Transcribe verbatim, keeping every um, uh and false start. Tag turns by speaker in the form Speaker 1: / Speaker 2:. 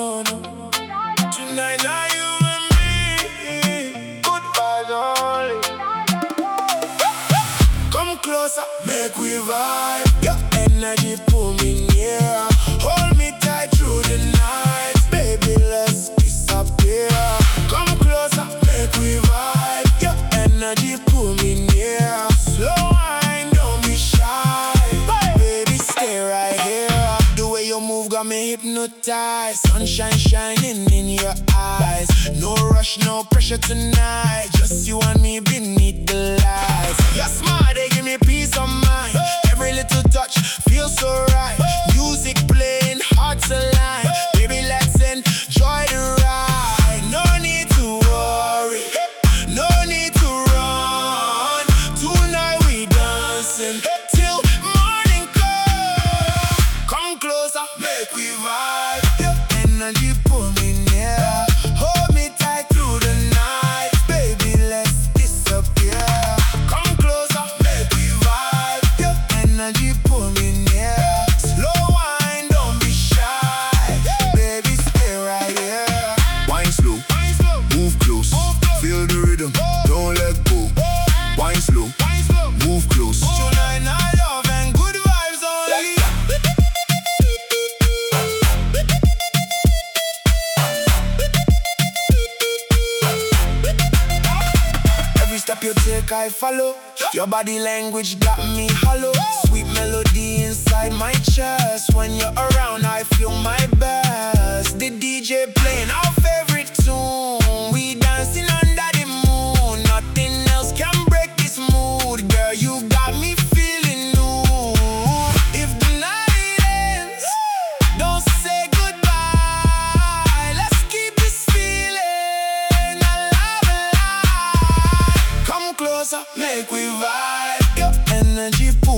Speaker 1: no, no. Tonight are you and me. Good vibes only. Come closer, make we vibe. Your energy pull me near. Hold me tight through the night. Baby, let's disappear. Come closer, make we vibe. Your energy pull me near. Slow wine, don't be shy. Baby, stay right here. The way you move got me hypnotized. Sunshine shining in your eyes. No rush, no pressure tonight. Just you and me beneath the lights. You're smart, they give me peace of mind. Every little touch feels so right. Music playing, hearts align. Baby, let's enjoy the ride. No need to worry, no need to run. Tonight we dancing till morning come. Come closer, make we vibe. Your energy pull me near. Hold me tight through the night. Baby, let's disappear. Come closer, make we vibe. Your energy pull me near. Slow wine, don't be shy. Baby, stay right here.
Speaker 2: Wine slow, move close. Feel the rhythm, don't let go. Wine slow, move close.
Speaker 1: Tonight I love and good vibes only. Every step you take I follow. Your body language got me hollow. Sweet melody inside my chest. When you're around I feel my best. The D J playing our favorite tune. We dancing under the moon. Nothing else can break this mood. Girl, you got me feeling new. If the night ends, don't say goodbye. Let's keep this feeling alive, alive. Come closer, make we vibe. Your energy pull